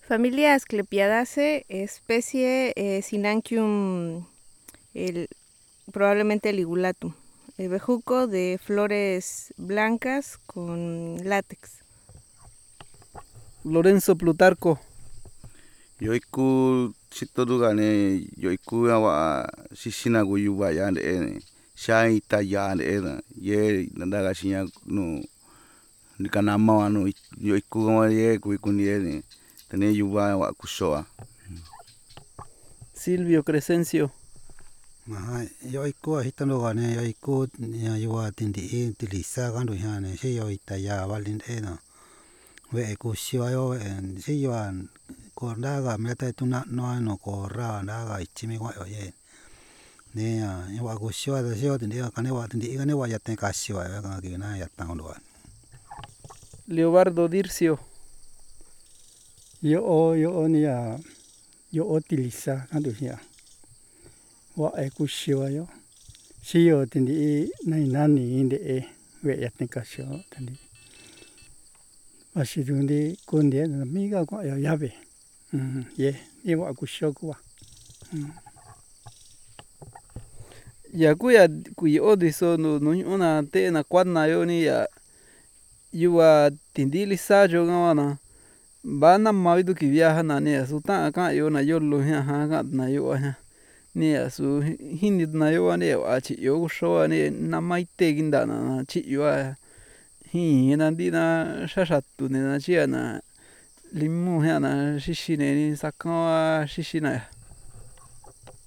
Familia Asclepiadaceae, especie Sinanchium, el, probablemente ligulatum. Bejuco de flores blancas con látex. Lorenzo Plutarco. Yoiku chitoruga ne yoiku awa sisinagu yuba ya ne shai ta ya ne ye nandaga shinya no nikanama wano yoiku wa ye kuikunie ne tene yuba wa kushoa. Silvio Crescencio. Yoiku hitano ne yoiku ya yuwa tindi utiliza gando hane she yoita ya valinde na we kushio yo en she yuan kordaga meta tuna no korra daga ichimi wa ye ne ya wa kushio da shio tindi kane wa tindi kane wa ya ten kashio ya ga kina ya tando. Leobardo Dircio. Yo nia yo utiliza gando ya wa kushio yo shio tindi nani inde we ya ten kashio tindi Mashidundi kunde na miga kwa ya yabe. Ye iwa kushokwa. Yakuya kuyi odiso no una te na kwana yo ni ya yuwa tindili sayo gawana bana mavidu ki viaja na ne su ta ka yo na yo lo ha ga na yo ha ni ya su hindi na yo ne wa chi yo sho ne na maite ginda na chi yo hi na ndi na shashatu ne na chi na limu ha na shishi ne ni sakawa shishi na